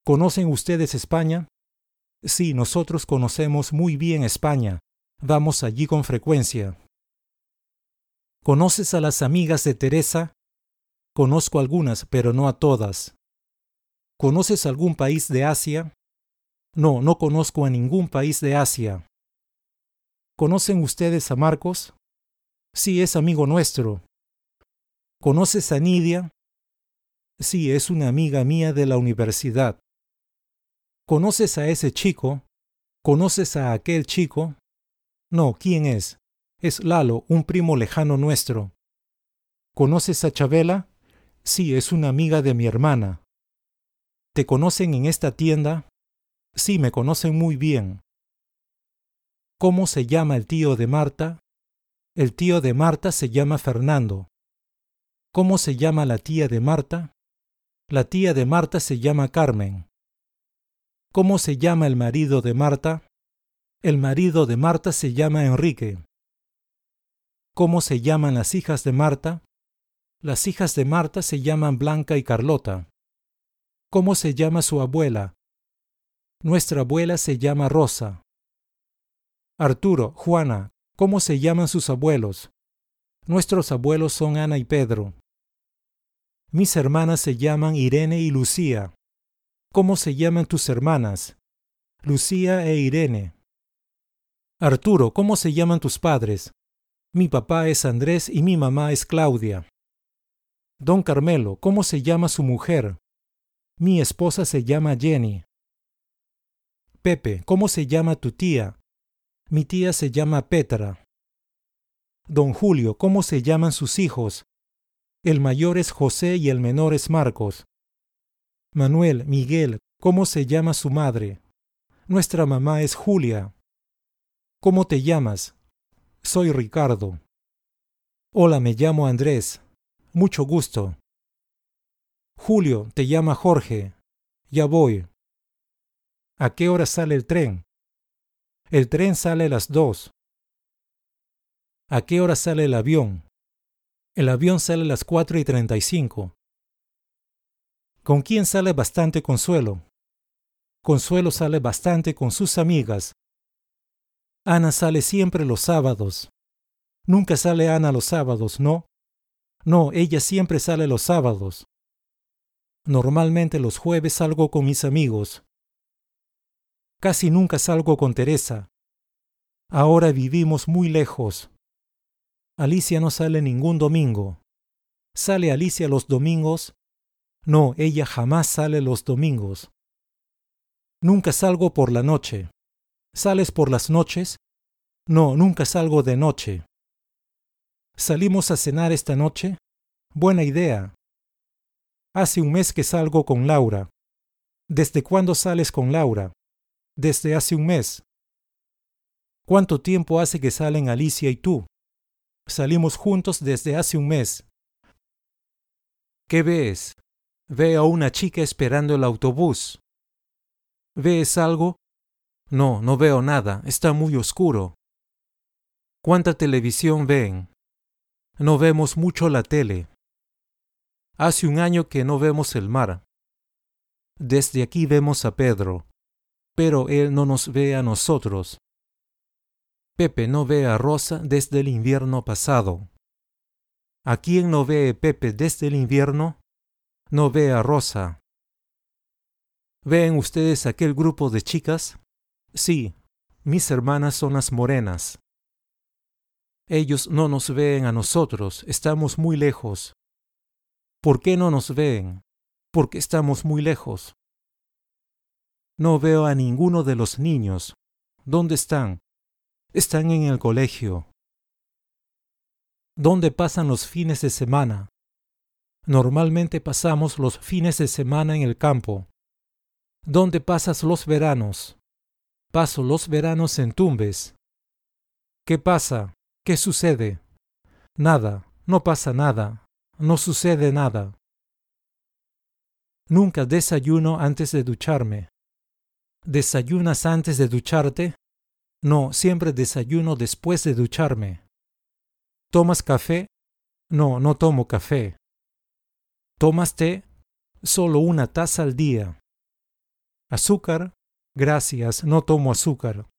¿Conocen ustedes España? Sí, nosotros conocemos muy bien España. Vamos allí con frecuencia. ¿Conoces a las amigas de Teresa? Conozco algunas, pero no a todas. ¿Conoces algún país de Asia? No, no conozco a ningún país de Asia. ¿Conocen ustedes a Marcos? Sí, es amigo nuestro. ¿Conoces a Nidia? Sí, es una amiga mía de la universidad. ¿Conoces a ese chico? ¿Conoces a aquel chico? No, ¿quién es? Es Lalo, un primo lejano nuestro. ¿Conoces a Chabela? Sí, es una amiga de mi hermana. ¿Te conocen en esta tienda? Sí, me conocen muy bien. ¿Cómo se llama el tío de Marta? El tío de Marta se llama Fernando. ¿Cómo se llama la tía de Marta? La tía de Marta se llama Carmen. ¿Cómo se llama el marido de Marta? El marido de Marta se llama Enrique. ¿Cómo se llaman las hijas de Marta? Las hijas de Marta se llaman Blanca y Carlota. ¿Cómo se llama su abuela? Nuestra abuela se llama Rosa. Arturo, Juana, ¿cómo se llaman sus abuelos? Nuestros abuelos son Ana y Pedro. Mis hermanas se llaman Irene y Lucía. ¿Cómo se llaman tus hermanas? Lucía e Irene. Arturo, ¿cómo se llaman tus padres? Mi papá es Andrés y mi mamá es Claudia. Don Carmelo, ¿cómo se llama su mujer? Mi esposa se llama Jenny. Pepe, ¿cómo se llama tu tía? Mi tía se llama Petra. Don Julio, ¿cómo se llaman sus hijos? El mayor es José y el menor es Marcos. Manuel, Miguel, ¿cómo se llama su madre? Nuestra mamá es Julia. ¿Cómo te llamas? Soy Ricardo. Hola, me llamo Andrés. Mucho gusto. Julio, te llama Jorge. Ya voy. ¿A qué hora sale el tren? El tren sale a las 2. ¿A qué hora sale el avión? El avión sale a las 4:35. ¿Con quién sale bastante Consuelo? Consuelo sale bastante con sus amigas. Ana sale siempre los sábados. Nunca sale Ana los sábados, ¿no? No, ella siempre sale los sábados. Normalmente los jueves salgo con mis amigos. Casi nunca salgo con Teresa. Ahora vivimos muy lejos. Alicia no sale ningún domingo. ¿Sale Alicia los domingos? No, ella jamás sale los domingos. Nunca salgo por la noche. ¿Sales por las noches? No, nunca salgo de noche. ¿Salimos a cenar esta noche? Buena idea. Hace un mes que salgo con Laura. ¿Desde cuándo sales con Laura? Desde hace un mes. ¿Cuánto tiempo hace que salen Alicia y tú? Salimos juntos desde hace un mes. ¿Qué ves? Veo a una chica esperando el autobús. ¿Ves algo? No, no veo nada. Está muy oscuro. ¿Cuánta televisión ven? No vemos mucho la tele. Hace un año que no vemos el mar. Desde aquí vemos a Pedro, pero él no nos ve a nosotros. Pepe no ve a Rosa desde el invierno pasado. ¿A quién no ve Pepe desde el invierno? No ve a Rosa. ¿Ven ustedes aquel grupo de chicas? Sí, mis hermanas son las morenas. Ellos no nos ven a nosotros, estamos muy lejos. ¿Por qué no nos ven? Porque estamos muy lejos. No veo a ninguno de los niños. ¿Dónde están? Están en el colegio. ¿Dónde pasan los fines de semana? Normalmente pasamos los fines de semana en el campo. ¿Dónde pasas los veranos? Paso los veranos en Tumbes. ¿Qué pasa? ¿Qué sucede? Nada, no pasa nada, no sucede nada. Nunca desayuno antes de ducharme. ¿Desayunas antes de ducharte? No, siempre desayuno después de ducharme. ¿Tomas café? No, no tomo café. ¿Tomas té? Solo una taza al día. Azúcar, gracias, no tomo azúcar.